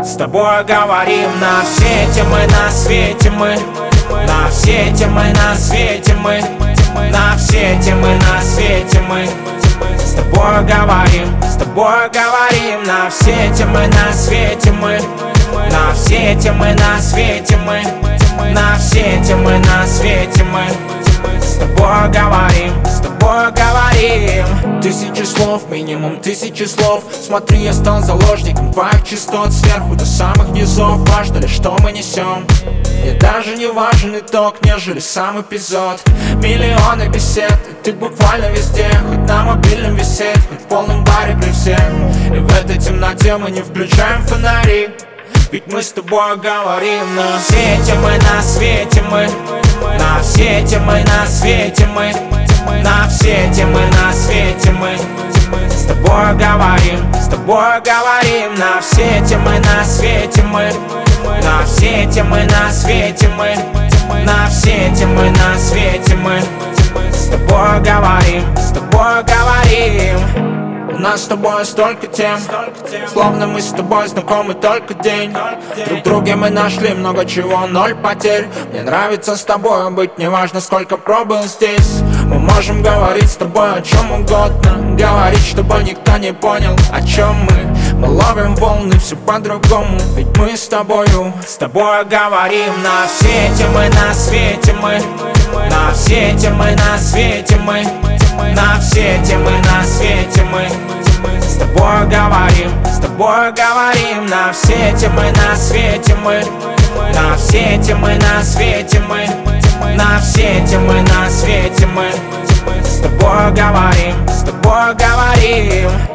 С тобой говорим на все темы на свете мы. На все темы на свете мы. На все темы на свете мы. С тобой говорим на все темы на свете мы. На все темы на свете мы. На все темы на свете мы. С тобой говорим. Тысячи слов, минимум тысячи слов. Смотри, я стал заложником твоих частот. Сверху до самых низов. Важно ли, что мы несем? Мне даже не важен итог, нежели сам эпизод. Миллионы бесед, и ты буквально везде. Хоть на мобильном висеть, хоть в полном баре при всех. И в этой темноте мы не включаем фонари. Ведь мы с тобой говорим на все темы на свете мы. На все темы на свете мы. На все темы на свете мы. С тобой говорим на все темы на свете мы. На все темы на свете мы. На все темы на свете мы. С тобой говорим. У нас с тобой столько тем, словно мы с тобой знакомы только день. Друг в друге мы нашли много чего, ноль потерь. Мне нравится с тобой быть, неважно сколько пробыл здесь. Мы можем говорить с тобой о чем угодно, говорить, чтобы никто не понял, о чем мы. Мы ловим волны, все по-другому, ведь мы с тобою говорим на все темы на свете мы. На все темы на свете мы. На все темы на свете мы. С тобой говорим на все темы на свете мы. На все темы на свете мы. На все темы на свете мы. С тобой говорим.